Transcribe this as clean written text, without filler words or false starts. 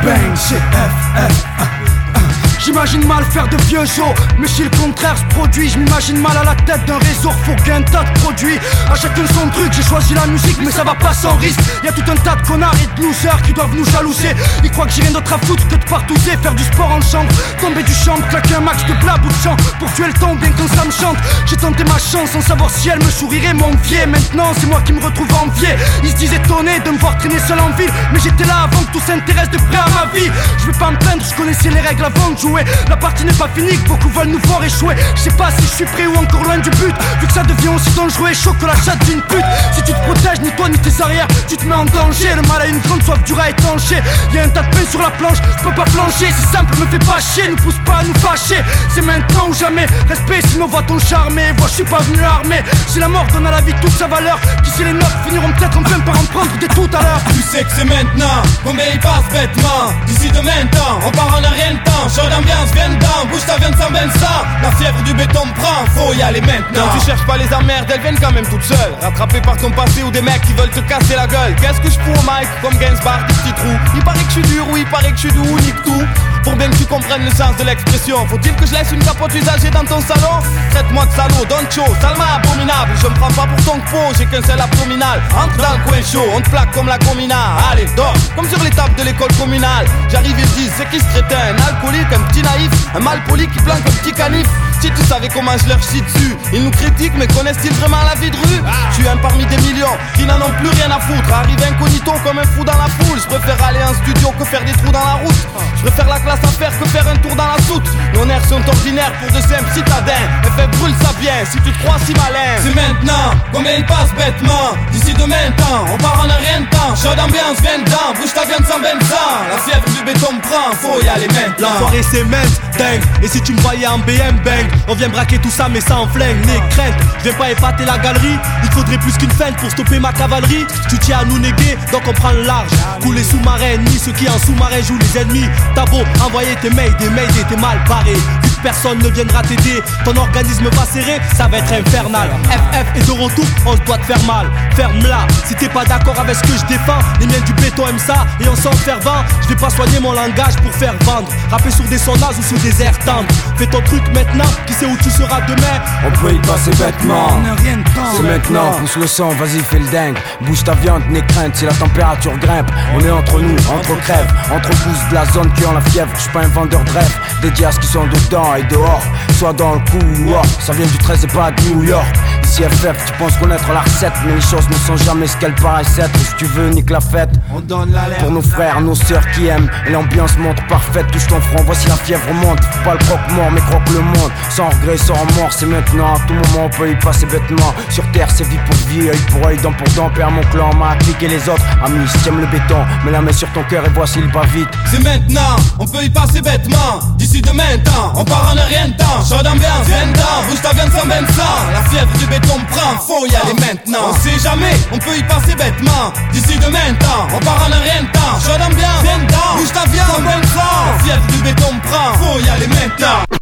bang, c'est FF. J'imagine mal faire de vieux shows, mais si le contraire se produit, je m'imagine mal à la tête d'un réseau refourgué un tas de produits. À chacun son truc, j'ai choisi la musique, mais ça va pas sans risque. Y'a tout un tas de connards et de losers qui doivent nous jalouser. Ils croient que j'ai rien d'autre à foutre que de partouzer, faire du sport en chambre, tomber du champ, claquer un max de blab ou de chant pour tuer le temps bien quand ça me chante. J'ai tenté ma chance sans savoir si elle me sourirait, m'envier. Maintenant c'est moi qui me retrouve envié. Ils se disent étonnés de me voir traîner seul en ville, mais j'étais là avant que tout s'intéresse de près à ma vie. Je vais pas me plaindre, je connaissais les règles avant de jouer. La partie n'est pas finie, que beaucoup veulent nous voir échouer. Je sais pas si je suis prêt ou encore loin du but, vu que ça devient aussi dangereux et chaud que la chatte d'une pute. Si tu te protèges, ni toi ni tes arrières, tu te mets en danger. Le mal a une grande soif dure à étancher. Y'a un tas de pain sur la planche, je peux pas flancher. C'est simple, me fais pas chier, nous pousse pas à nous fâcher. C'est maintenant ou jamais, respect sinon va ton charmer. Moi je suis pas venu armé, si la mort donne à la vie toute sa valeur, d'ici les notes finiront peut-être enfin par en prendre des tout à l'heure. Tu sais que c'est maintenant, combien il passe bêtement. D'ici demain temps, on part en a rien de temps. Chaud d'ambiance, viens dedans, bouge ta viande sans ça. La fièvre du béton me prend, faut y aller maintenant. Non, tu cherches pas les emmerdes, elles viennent quand même toutes seules. Rattrapées par ton passé ou des mecs qui veulent te casser la gueule. Qu'est-ce que je fous au mic, comme Gainsbourg, des petits trous. Il paraît que je suis dur, oui, il paraît que je suis doux, nique tout. Pour bien que tu comprennes le sens de l'expression, faut-il que je laisse une capote usagée dans ton salon? Traite-moi de salaud, don't show, Salma abominable. Je me prends pas pour ton pot, j'ai qu'un seul abdominal. Entre dans le coin chaud, on te plaque comme la comina. Allez, dors, comme sur les tables de l'école communale. J'arrive et ils disent, c'est qui ce crétin? Un alcoolique, un petit naïf, un malpoli qui planque un petit canif. Si tu savais comment je leur chie dessus. Ils nous critiquent, mais connaissent-ils vraiment la vie de rue? Je suis un parmi des millions qui n'en ont plus rien à foutre. Arrive incognito comme un fou dans la foule. Je préfère aller en studio que faire des trous dans la route. Je préfère la classe à faire que faire un tour dans la soute. Nos nerfs sont ordinaires pour de simples citadins. FF brûle ça bien si tu te crois si malin. C'est maintenant, combien il passe bêtement. D'ici demain temps, on part en a rien de temps. Chaud d'ambiance, viens dedans, bouge ta viande sans benzan. La fièvre du béton me prend, faut y aller maintenant. La soirée c'est mince, dingue. Et si tu me voyais en BM, bang. On vient braquer tout ça mais sans flingue, n'aie crainte. Je vais pas épater la galerie. Il faudrait plus qu'une feinte pour stopper ma cavalerie. Tu tiens à nous néguer, donc on prend le large. Couler sous-marin, ennemis, ceux qui en sous-marin jouent les ennemis. T'as beau envoyer tes mails, t'es mal barré. Vu que personne ne viendra t'aider, ton organisme va serrer, ça va être infernal. FF est de retour, on se doit te faire mal. Ferme-la, si t'es pas d'accord avec ce que je défends. Les miens du béton aiment ça et on s'en fervent. Je vais pas soigner mon langage pour faire vendre. Rapper sur des sondages ou sur des airs tendres. Fais ton truc maintenant, qui sait où tu seras demain. On peut y passer bêtement, On n'a rien de temps. c'est maintenant, pousse le sang, vas-y fais le dingue. Bouge ta viande, n'aie crainte si la température grimpe. On est entre nous, entre crèves, entre pousses de la zone qui ont la fièvre. Je suis pas un vendeur de rêve, dédié à ce qui sont dedans et dehors. Soit dans le coup ou hors, ça vient du 13 et pas de New York. Ici FF, tu penses connaître la recette, mais les choses ne sont jamais ce qu'elles paraissent être. Si tu veux, nique la fête. On donne l'alerte Pour nos frères, nos sœurs qui aiment, et l'ambiance montre parfaite. Touche ton front, voici la fièvre monte. Faut pas le croque-mort, mais croque le monde. Sans regret, sans remords, c'est maintenant. À tout moment, on peut y passer bêtement. Sur terre, c'est vie pour vie, œil pour œil, dent pour dent. Père, mon clan m'a appliqué les autres. Amis, si t'aimes le béton, mets la main sur ton cœur et voici le pas vite. C'est maintenant, on peut y passer bêtement. D'ici demain temps, on part en a rien de temps. Chaud d'ambiance, viens dedans, bouge ta viande sans benzan. La fièvre du béton me prend, faut y aller maintenant. On sait jamais, on peut y passer bêtement. D'ici demain temps, on part en a rien de temps. Chaud d'ambiance, viens dedans, bouge ta viande sans benzan. La fièvre du béton me prend, faut y aller maintenant.